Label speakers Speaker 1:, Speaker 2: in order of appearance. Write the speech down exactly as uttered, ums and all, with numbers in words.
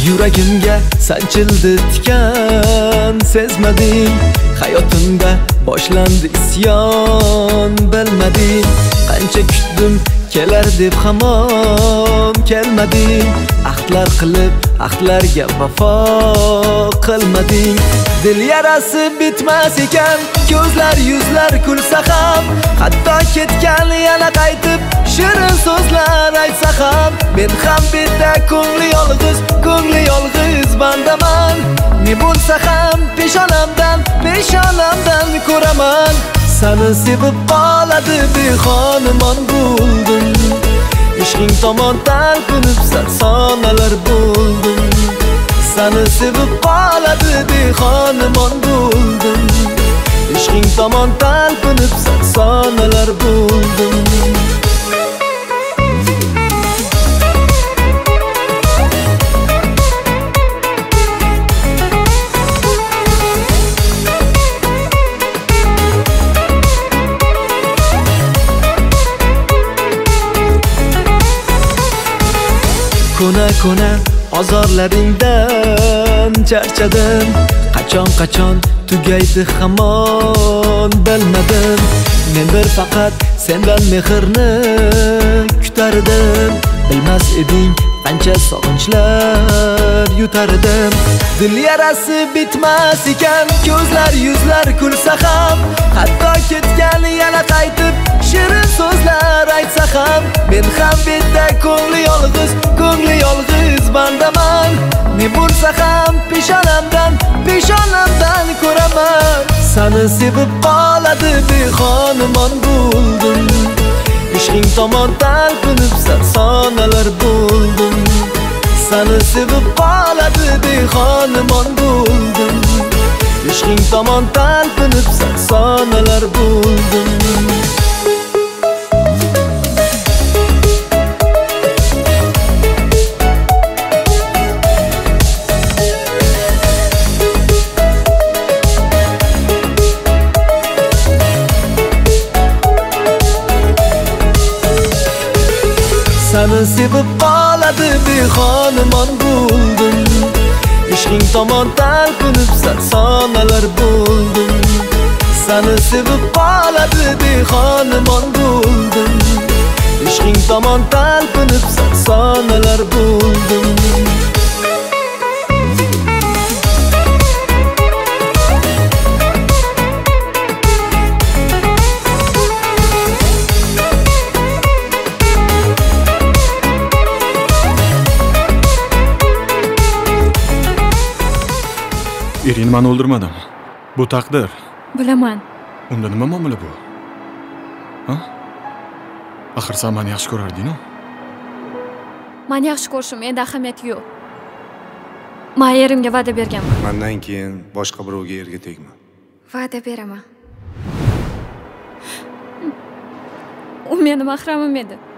Speaker 1: Yuragimga sanchildi tikan, sezmading. Hayotimda boshlandi isyon, bilmading. Qancha kutdim kelar deb hamon kelmading. Ahdlar qilib ahdlarga vafo qilmading. Dil yarasi bitmas ekan, ko'zlar yuzlar kulsa ham, hatto ketgan yana qaytib shirin so'zlar aytsa ham, men ham bitta ko'ngli yolg'iz, ko'ngli yolg'iz bandaman. Ne bo'lsa ham peshonamdan, peshonamdan ko'raman. Seni sevib qoladi behonimon bo'ldim. Ishqing tomon talpinib sarsonalar bo'ldim. Seni sevib qoladi behonimon bo'ldim. Ishqing tomon talpinib sarsonalar bo'ldim. Kona kona azorlaringdan charchadim. Qachon qachon tugaydi hamon bilmadim. Men bir faqat sendan mehrni kutardim. Bilmas eding qancha sog'inchlar yutardim. Dil yarasi bitmas ekan, ko'zlar yuzlar kulsa ham, hatto ketgan yana qaytib shirin so'zlar aytsa ham, men ham bitta ko'ngli yolg'iz, ko'ngli yolg'iz bandaman. Ne bo'lsa ham peshonamdan, peshonamdan ko'raman. Seni sevib qoladi behonimon bo'ldim. Ishqing tomon talpinib sarsonalar bo'ldim. Seni sevib qoladi behonimon bo'ldim. Ishqing tomon talpinib sarsonalar bo'ldim. Seni sevib qoladi behonimon bo'ldim. Ishqing tomon talpinib sarsonalar bo'ldim. Seni sevib qoladi behonimon bo'ldim. Ishqing tomon talpinib sarsonalar bo'ldim.
Speaker 2: Erini men o'ldirmadim. Bu taqdir.
Speaker 3: Bilaman.
Speaker 2: Unda nima muomala bu? Ha? Axir sen meni yaxshi ko'rarding-ku.
Speaker 3: Meni yaxshi ko'rishim endi ahamiyati yo'q. Men erimga va'da berganman.
Speaker 4: Mendan keyin boshqa birovga erga tegma.
Speaker 3: Va'da beraman. U meni mahramim edi.